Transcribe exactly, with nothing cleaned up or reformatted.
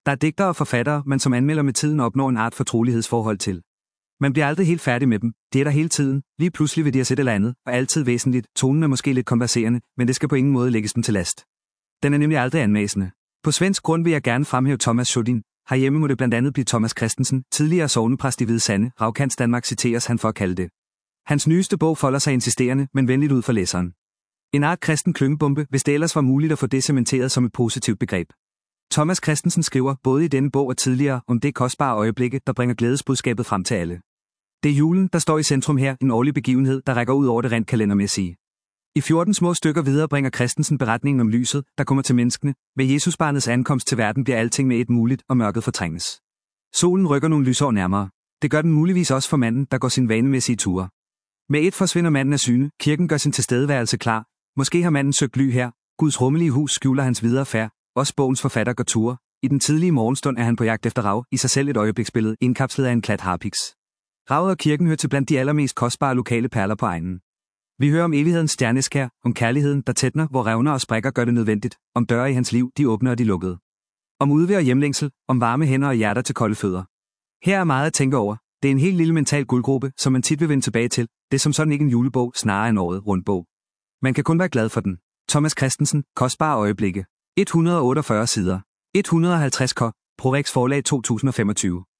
Der er digtere og forfattere, man som anmelder med tiden opnår en art fortrolighedsforhold til. Man bliver aldrig helt færdig med dem, de er der hele tiden, lige pludselig vil de have set eller andet, og altid væsentligt, tonen er måske lidt konverserende, men det skal på ingen måde lægges dem til last. Den er nemlig aldrig anmæsende. På svensk grund vil jeg gerne fremhæve Thomas Sjödin. Herhjemme må det blandt andet blive Thomas Christensen, tidligere sognepræst i Hvide Sande, Ravkants Danmark citeres han for at kalde det. Hans nyeste bog folder sig insisterende, men venligt ud for læseren. En art kristen klyngebombe, hvis det ellers var muligt at få det cementeret som et positivt begreb. Thomas Christensen skriver, både i denne bog og tidligere, om det kostbare øjeblikke, der bringer glædesbudskabet frem til alle. Det er julen, der står i centrum her, en årlig begivenhed, der rækker ud over det rent kalendermæssige. I fjorten små stykker videre bringer Christensen beretningen om lyset, der kommer til menneskene. Ved Jesusbarnets ankomst til verden bliver alting med et muligt, og mørket fortrænges. Solen rykker nogle lysår nærmere. Det gør den muligvis også for manden, der går sin vanemæssige ture. Med et forsvinder manden af syne, kirken gør sin tilstedeværelse klar. Måske har manden søgt ly her. Guds rummelige hus skjuler hans videre færd. Også bogens forfatter går ture. I den tidlige morgenstund er han på jagt efter rav, i sig selv et øjebliksbillede, indkapslet af en klat harpiks. Ravet og kirken hører til blandt de allermest kostbare lokale perler på egnen. Vi hører om evighedens stjerneskær, om kærligheden, der tætner, hvor revner og sprækker gør det nødvendigt, om døre i hans liv, de åbner og de lukkede. Om udvær og hjemlængsel, om varme hænder og hjerter til kolde fødder. Her er meget at tænke over. Det er en helt lille mental guldgruppe, som man tit vil vende tilbage til. Det er som sådan ikke en julebog, snarere en året rundt bog. Man kan kun være glad for den. Thomas Christensen, Kostbare øjeblikke. et hundrede og otteogfyrre sider. et hundrede og halvtreds k. Prorex Forlag to tusind og femogtyve.